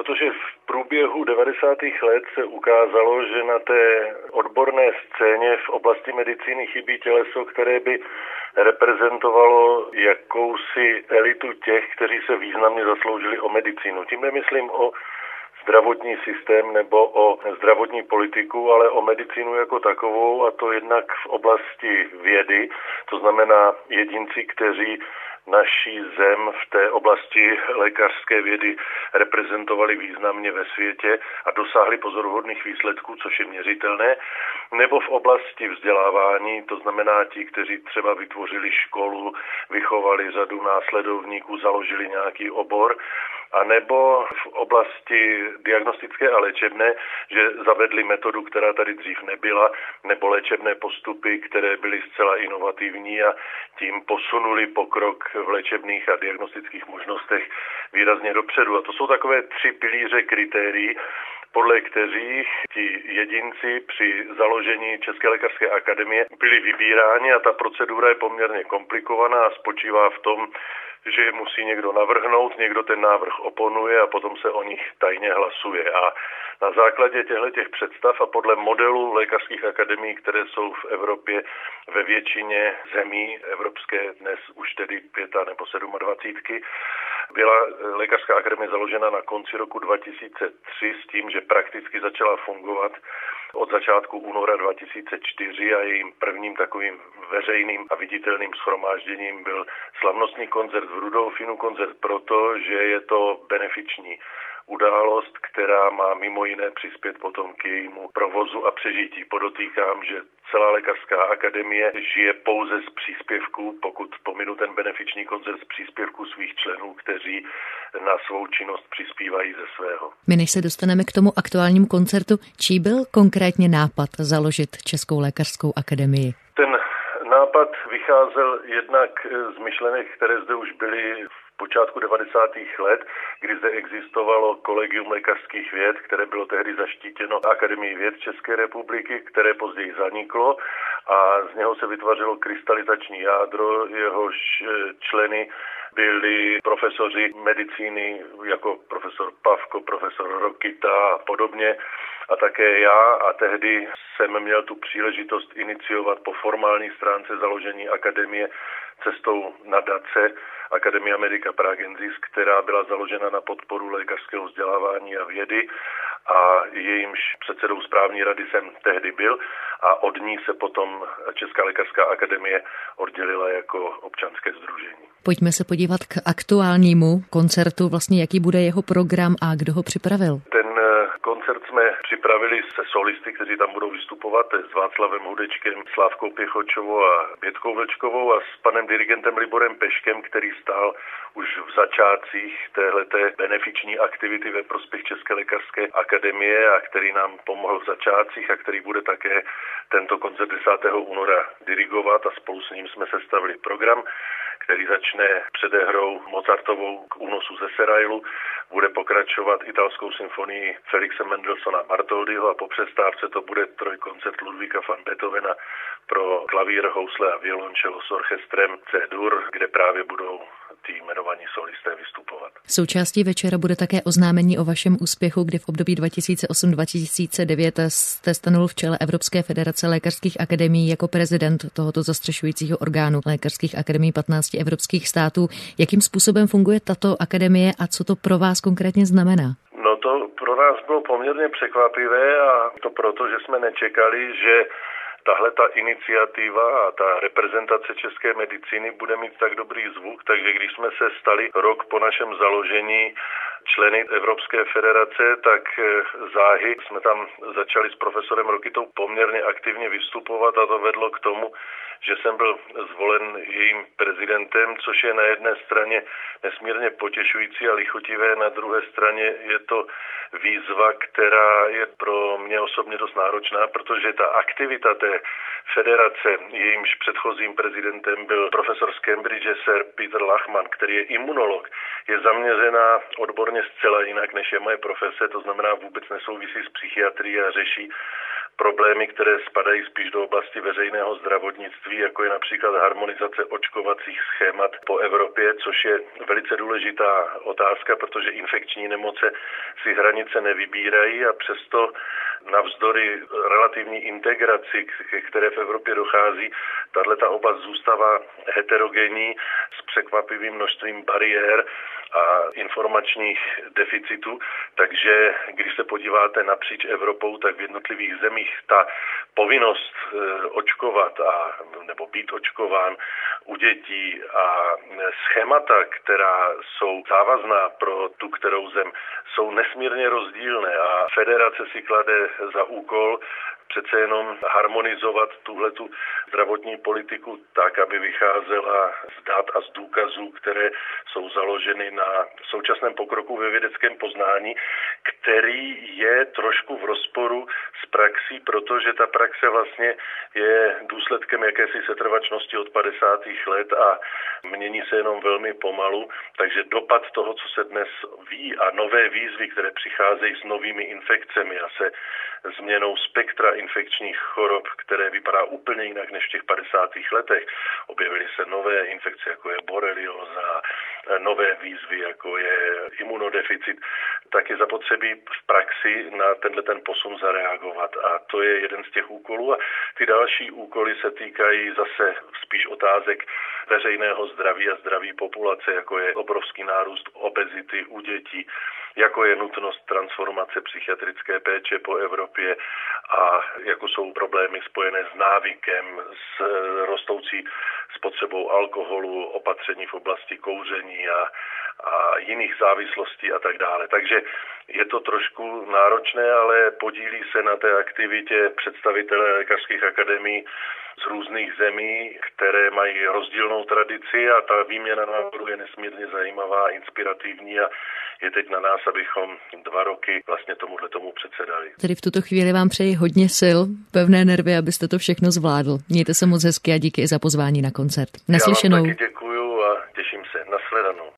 protože v průběhu 90. let se ukázalo, že na té odborné scéně v oblasti medicíny chybí těleso, které by reprezentovalo jakousi elitu těch, kteří se významně zasloužili o medicínu. Tím nemyslím o zdravotní systém nebo o zdravotní politiku, ale o medicínu jako takovou, a to jednak v oblasti vědy, to znamená jedinci, kteří naší zem v té oblasti lékařské vědy reprezentovali významně ve světě a dosáhli pozoruhodných výsledků, což je měřitelné, nebo v oblasti vzdělávání, to znamená ti, kteří třeba vytvořili školu, vychovali řadu následovníků, založili nějaký obor, a nebo v oblasti diagnostické a léčebné, že zavedli metodu, která tady dřív nebyla, nebo léčebné postupy, které byly zcela inovativní a tím posunuli pokrok v léčebných a diagnostických možnostech výrazně dopředu. A to jsou takové 3 pilíře kritérií, podle kterých ti jedinci při založení České lékařské akademie byli vybíráni, a ta procedura je poměrně komplikovaná a spočívá v tom, že je musí někdo navrhnout, někdo ten návrh oponuje a potom se o nich tajně hlasuje. A na základě těchto představ a podle modelu lékařských akademií, které jsou v Evropě ve většině zemí evropské, dnes už tedy 25 nebo 27, byla lékařská akademie založena na konci roku 2003 s tím, že prakticky začala fungovat od začátku února 2004 a jejím prvním takovým veřejným a viditelným shromážděním byl slavnostní koncert v Rudolfinu, koncert proto, že je to benefiční událost, která má mimo jiné přispět potom k jejímu provozu a přežití. Podotýkám, že celá lékařská akademie žije pouze z příspěvků, pokud pominu ten benefiční koncert, z příspěvků svých členů, kteří na svou činnost přispívají ze svého. My než se dostaneme k tomu aktuálnímu koncertu, čí byl konkrétně nápad založit Českou lékařskou akademii? Ten nápad vycházel jednak z myšlenek, které zde už byly v počátku 90. let, kdy zde existovalo Kolegium lékařských věd, které bylo tehdy zaštítěno Akademií věd České republiky, které později zaniklo, a z něho se vytvořilo krystalizační jádro, jehož členy byli profesoři medicíny jako profesor Pavko, profesor Rokita a podobně, a také já, a tehdy jsem měl tu příležitost iniciovat po formální stránce založení akademie cestou nadace Academia Medica Pragensis, která byla založena na podporu lékařského vzdělávání a vědy, a jejímž předsedou správní rady jsem tehdy byl, a od ní se potom Česká lékařská akademie oddělila jako občanské sdružení. Pojďme se podívat k aktuálnímu koncertu, vlastně jaký bude jeho program a kdo ho připravil. Ten koncert jsme připravili se solisty, kteří tam budou vystupovat, s Václavem Hudečkem, Slávkou Pěchočovou a Bětkou Vlčkovou a s panem dirigentem Liborem Peškem, který stál už v začátcích téhleté benefiční aktivity ve prospěch České lékařské akademie a který nám pomohl v začátcích a který bude také tento koncert 10. února dirigovat, a spolu s ním jsme sestavili program, který začne předehrou Mozartovou k únosu ze Serailu, bude pokračovat italskou symfonii Felixe Mendelssohna Bartholdyho a po přestávce to bude trojkoncert Ludvíka van Beethovena pro klavír, housle a violoncello s orchestrem C-dur, kde právě budou ty jmenovaní solisté vystupovat. Součástí večera bude také oznámení o vašem úspěchu, kdy v období 2008-2009 jste stanul v čele Evropské federace lékařských akademií jako prezident tohoto zastřešujícího orgánu lékařských akademií 15 evropských států. Jakým způsobem funguje tato akademie a co to pro vás konkrétně znamená? No to pro nás bylo poměrně překvapivé, a to proto, že jsme nečekali, že tahle ta iniciativa a ta reprezentace české medicíny bude mít tak dobrý zvuk, takže když jsme se stali rok po našem založení členy Evropské federace, tak záhy jsme tam začali s profesorem Rokitou poměrně aktivně vystupovat, a to vedlo k tomu, že jsem byl zvolen jejím prezidentem, což je na jedné straně nesmírně potěšující a lichotivé, na druhé straně je to výzva, která je pro mě osobně dost náročná, protože ta aktivita té federace, jejímž předchozím prezidentem byl profesor z Cambridge Sir Peter Lachman, který je imunolog, je zaměřená odborně zcela jinak, než je moje profese, to znamená vůbec nesouvisí s psychiatrií a řeší problémy, které spadají spíš do oblasti veřejného zdravotnictví, jako je například harmonizace očkovacích schémat po Evropě, což je velice důležitá otázka, protože infekční nemoce si hranice nevybírají a přesto navzdory relativní integraci, ke které v Evropě dochází, tato oblast zůstává heterogenní s překvapivým množstvím bariér a informačních deficitů, takže když se podíváte napříč Evropou, tak v jednotlivých zemích ta povinnost očkovat nebo být očkován u dětí a schémata, která jsou závazná pro tu kterou zem, jsou nesmírně rozdílné a federace si klade za úkol přece jenom harmonizovat tuhletu zdravotní politiku tak, aby vycházela z dat a z důkazů, které jsou založeny na současném pokroku ve vědeckém poznání, který je trošku v rozporu s praxí, protože ta praxe vlastně je důsledkem jakési setrvačnosti od 50. let a mění se jenom velmi pomalu, takže dopad toho, co se dnes ví a nové výzvy, které přicházejí s novými infekcemi a se změnou spektra infekčních chorob, které vypadá úplně jinak než v těch 50. letech. Objevily se nové infekce, jako je borelioza, nové výzvy, jako je imunodeficit, tak je zapotřebí v praxi na ten posun zareagovat. A to je jeden z těch úkolů. A ty další úkoly se týkají zase spíš otázek veřejného zdraví a zdraví populace, jako je obrovský nárůst obezity u dětí, jako je nutnost transformace psychiatrické péče po Evropě a jako jsou problémy spojené s návykem, s rostoucí spotřebou alkoholu, opatření v oblasti kouření a jiných závislostí a tak dále. Takže je to trošku náročné, ale podílí se na té aktivitě představitelé lékařských akademií z různých zemí, které mají rozdílnou tradici a ta výměna názorů je nesmírně zajímavá, inspirativní a je teď na nás, abychom 2 roky vlastně tomu předsedali. Tedy v tuto chvíli vám přeji hodně sil, pevné nervy, abyste to všechno zvládl. Mějte se moc hezky a díky i za pozvání na koncert. Naslyšenou. Já vám taky děkuju a těším se. Nashledanou.